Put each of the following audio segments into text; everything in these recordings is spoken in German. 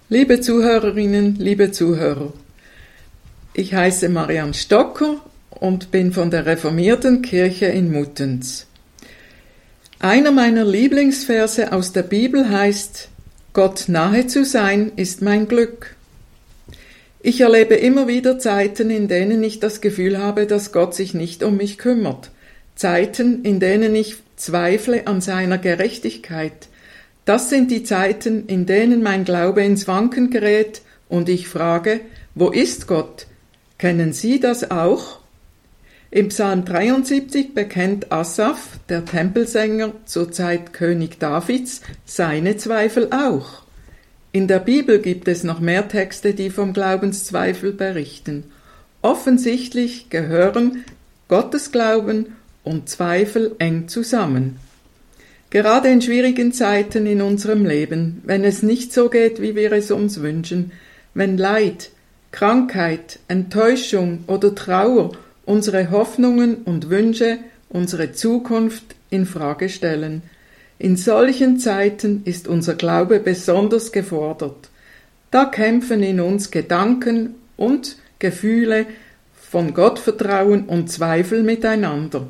Liebe Zuhörerinnen, liebe Zuhörer, ich heiße Marianne Stocker und bin von der Reformierten Kirche in Muttenz. Einer meiner Lieblingsverse aus der Bibel heißt: Gott nahe zu sein ist mein Glück. Ich erlebe immer wieder Zeiten, in denen ich das Gefühl habe, dass Gott sich nicht um mich kümmert. Zeiten, in denen ich zweifle an seiner Gerechtigkeit. Das sind die Zeiten, in denen mein Glaube ins Wanken gerät und ich frage: Wo ist Gott? Kennen Sie das auch? Im Psalm 73 bekennt Asaf, der Tempelsänger zur Zeit König Davids, seine Zweifel auch. In der Bibel gibt es noch mehr Texte, die vom Glaubenszweifel berichten. Offensichtlich gehören Gottesglauben und Zweifel eng zusammen. Gerade in schwierigen Zeiten in unserem Leben, wenn es nicht so geht, wie wir es uns wünschen, wenn Leid, Krankheit, Enttäuschung oder Trauer unsere Hoffnungen und Wünsche, unsere Zukunft in Frage stellen, in solchen Zeiten ist unser Glaube besonders gefordert. Da kämpfen in uns Gedanken und Gefühle von Gottvertrauen und Zweifel miteinander.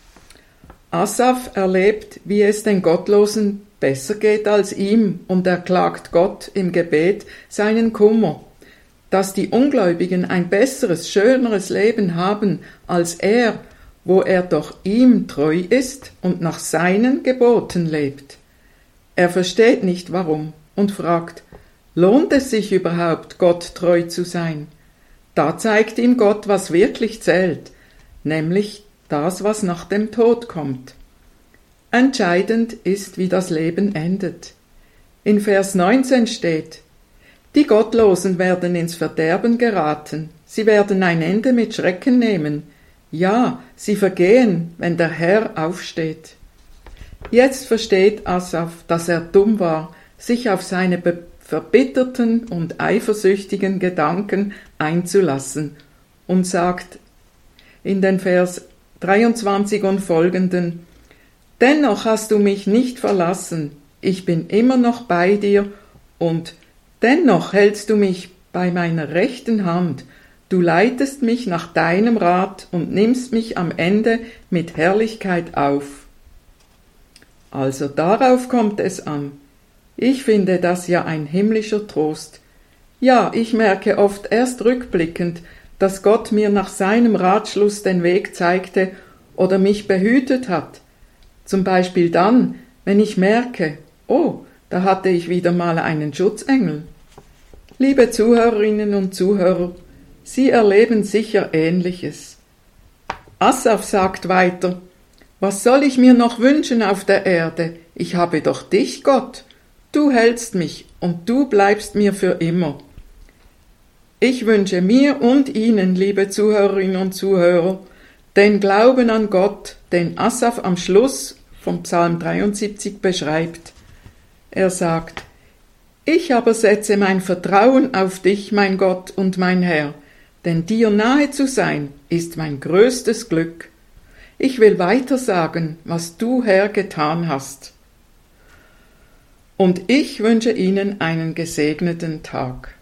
Asaf erlebt, wie es den Gottlosen besser geht als ihm, und er klagt Gott im Gebet seinen Kummer, dass die Ungläubigen ein besseres, schöneres Leben haben als er, wo er doch ihm treu ist und nach seinen Geboten lebt. Er versteht nicht warum und fragt: Lohnt es sich überhaupt, Gott treu zu sein? Da zeigt ihm Gott, was wirklich zählt, nämlich das, was nach dem Tod kommt. Entscheidend ist, wie das Leben endet. In Vers 19 steht: Die Gottlosen werden ins Verderben geraten, sie werden ein Ende mit Schrecken nehmen. Ja, sie vergehen, wenn der Herr aufsteht. Jetzt versteht Asaf, dass er dumm war, sich auf seine verbitterten und eifersüchtigen Gedanken einzulassen, und sagt in den Vers 23 und folgenden: Dennoch hast du mich nicht verlassen, ich bin immer noch bei dir, und dennoch hältst du mich bei meiner rechten Hand, du leitest mich nach deinem Rat und nimmst mich am Ende mit Herrlichkeit auf. Also darauf kommt es an. Ich finde das ja ein himmlischer Trost. Ja, ich merke oft erst rückblickend, dass Gott mir nach seinem Ratschluss den Weg zeigte oder mich behütet hat. Zum Beispiel dann, wenn ich merke: Oh, da hatte ich wieder mal einen Schutzengel. Liebe Zuhörerinnen und Zuhörer, Sie erleben sicher Ähnliches. Asaf sagt weiter: Was soll ich mir noch wünschen auf der Erde? Ich habe doch dich, Gott. Du hältst mich und du bleibst mir für immer. Ich wünsche mir und Ihnen, liebe Zuhörerinnen und Zuhörer, den Glauben an Gott, den Asaf am Schluss vom Psalm 73 beschreibt. Er sagt: Ich aber setze mein Vertrauen auf dich, mein Gott und mein Herr, denn dir nahe zu sein, ist mein größtes Glück. Ich will weiter sagen, was du, Herr, getan hast. Und ich wünsche Ihnen einen gesegneten Tag.